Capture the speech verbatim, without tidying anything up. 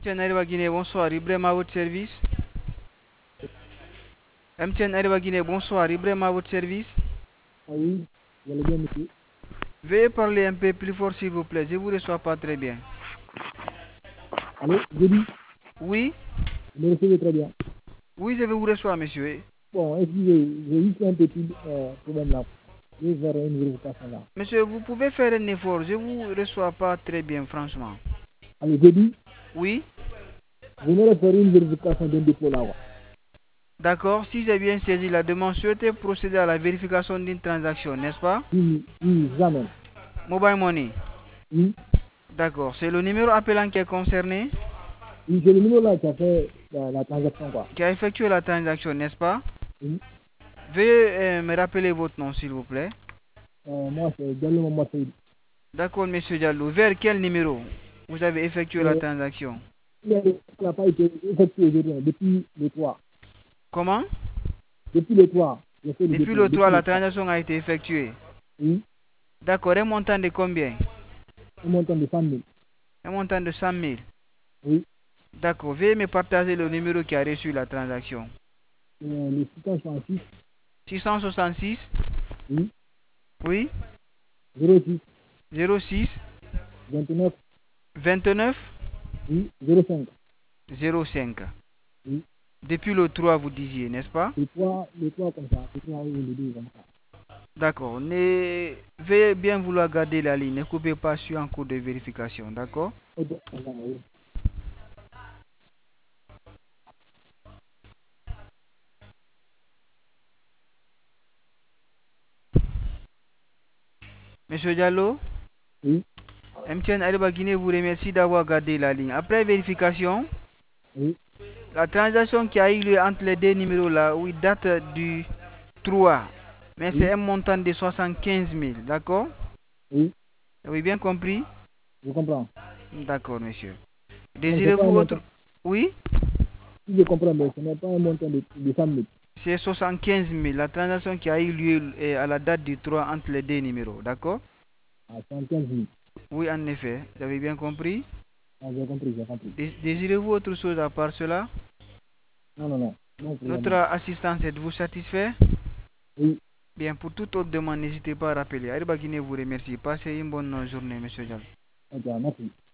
M T N Arriva Guinée, bonsoir. Ibrahim à votre service. M T N Arriva Guinée, bonsoir. Ibrahim à votre service. Ah oui, vous allez bien, monsieur? Veuillez parler un peu plus fort, s'il vous plaît. Je ne vous reçois pas très bien. Allô, j'ai dit, Oui, vous me recevez très bien. oui, je vais vous recevoir, monsieur. Bon, excusez, j'ai juste un petit euh, problème là. Je vais faire une vérification là. Monsieur, vous pouvez faire un effort. Je ne vous reçois pas très bien, franchement. Allô, j'ai dit, Oui, j'aimerais faire une vérification d'un dépôt là. Ouais. d'accord. Si j'ai bien saisi la demande, souhaitez procéder à la vérification d'une transaction, n'est-ce pas? Oui, oui, jamais. Mobile Money. Oui, D'accord. C'est le numéro appelant qui est concerné, oui, c'est le numéro là qui a fait la, la transaction quoi. qui a effectué la transaction, n'est-ce pas? Oui. Veuillez euh, me rappeler votre nom, s'il vous plaît. Euh, moi, c'est Diallo Mamadou Seydou. D'accord, monsieur Diallo. Vers quel numéro vous avez effectué la Euh, transaction? il n'a pas été effectué aujourd'hui, hein, depuis le trois. Comment? Depuis le trois, j'ai fait le Depuis dépôt. le trois, Depuis la le trois. transaction a été effectuée. Oui, D'accord, un montant de combien? un montant de cent mille. Un montant de cent mille. Oui, D'accord, veuillez me partager le numéro qui a reçu la transaction. euh, le six cent soixante-six. six cent soixante-six, Oui, oui, zéro six, zéro six, vingt-neuf, vingt-neuf, oui, zéro cinq. zéro cinq. Oui, Depuis le trois, vous disiez, n'est-ce pas? les trois, les trois comme ça, les trois ou les deux comme ça. D'accord, ne... veuillez bien vouloir garder la ligne, ne coupez pas, je suis en cours de vérification, d'accord? Ok, d'accord, oui. Monsieur Diallo, Oui, M T N Arriba Guinée vous remercie d'avoir gardé la ligne. Après vérification, oui, la transaction qui a eu lieu entre les deux numéros là, oui, date du trois. Mais c'est oui, un montant de soixante-quinze mille, d'accord? oui, Oui, bien compris? je comprends. D'accord, monsieur. Donc, c'est pas un Désirez-vous autre... montant, Oui? si je comprends bien, ce n'est pas un montant de, de cent mille. C'est soixante-quinze mille, la transaction qui a eu lieu euh, à la date du trois entre les deux numéros, d'accord? À soixante-quinze mille. Oui, en effet, vous avez bien compris? Ah, j'ai compris, j'ai compris. Dés- Désirez-vous autre chose à part cela? Non, non, non, non, pour le Notre moment. assistance, êtes-vous satisfait? Oui, Bien, pour toute autre demande, n'hésitez pas à rappeler. Arriba Guinée vous remercie. Passez une bonne journée, monsieur Diallo. ok, merci.